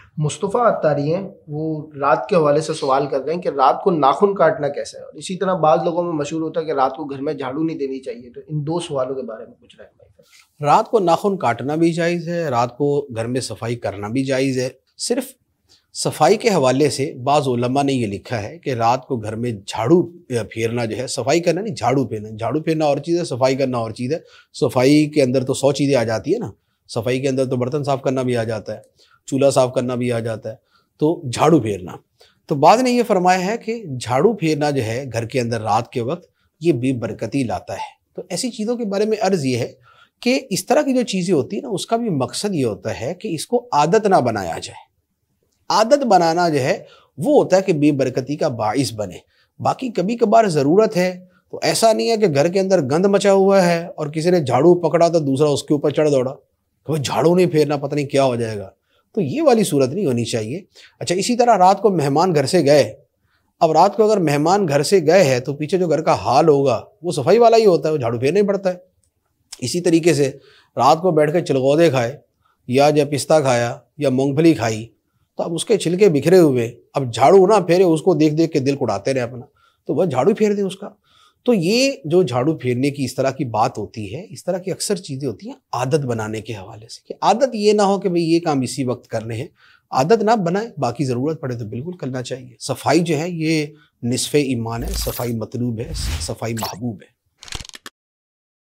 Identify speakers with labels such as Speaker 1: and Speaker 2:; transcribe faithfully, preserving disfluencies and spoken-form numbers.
Speaker 1: मुस्तफ़ा अत्तारी हैं, वो रात के हवाले से सवाल कर रहे हैं कि रात को नाखून काटना कैसा है, और इसी तरह बाज़ लोगों में मशहूर होता है कि रात को घर में झाड़ू नहीं देनी चाहिए। तो इन दो सवालों के बारे में कुछ रहनुमाई करें।
Speaker 2: रात को नाखून काटना भी जायज़ है, रात को घर में सफाई करना भी जायज़ है। सिर्फ सफाई के हवाले से बाज़ उलमा ने ये लिखा है कि रात को घर में झाड़ू फेरना जो है, सफाई करना नहीं, झाड़ू फेरना। झाड़ू फेरना और चीज़ है, सफाई करना और चीज़ है। सफाई के अंदर तो सौ चीज़ें आ जाती है ना, सफाई के अंदर तो बर्तन साफ़ करना भी आ जाता है, चूल्हा साफ़ करना भी आ जाता है, तो झाड़ू फेरना। तो बाद ने ये फरमाया है कि झाड़ू फेरना जो है घर के अंदर रात के वक्त, ये बेबरकती लाता है। तो ऐसी चीज़ों के बारे में अर्ज़ ये है कि इस तरह की जो चीज़ें होती हैं ना, उसका भी मकसद ये होता है कि इसको आदत ना बनाया जाए। आदत बनाना जो है वो होता है कि बेबरकती का बाइस बने। बाकी कभी कभार ज़रूरत है, तो ऐसा नहीं है कि घर के अंदर गंद मचा हुआ है और किसी ने झाड़ू पकड़ा तो दूसरा उसके ऊपर चढ़ दौड़ा, तो झाड़ू नहीं फेरना, पता नहीं क्या हो जाएगा। तो ये वाली सूरत नहीं होनी चाहिए। अच्छा, इसी तरह रात को मेहमान घर से गए, अब रात को अगर मेहमान घर से गए हैं तो पीछे जो घर का हाल होगा वो सफाई वाला ही होता है, वो झाड़ू फेरना ही पड़ता है। इसी तरीके से रात को बैठ कर चिलगोदे खाए या जब पिस्ता खाया या मूंगफली खाई, तो अब उसके छिलके बिखरे हुए, अब झाड़ू ना फेरे, उसको देख देख के दिल कुड़ाते रहे अपना, तो वह झाड़ू फेर दे उसका। तो ये जो झाड़ू फेरने की इस तरह की बात होती है, इस तरह की अक्सर चीज़ें होती हैं आदत बनाने के हवाले से, कि आदत ये ना हो कि भाई ये काम इसी वक्त करने हैं। आदत ना बनाए, बाकी ज़रूरत पड़े तो बिल्कुल करना चाहिए। सफाई जो है ये निस्फ़े ईमान है, सफाई मतलूब है, सफाई महबूब है।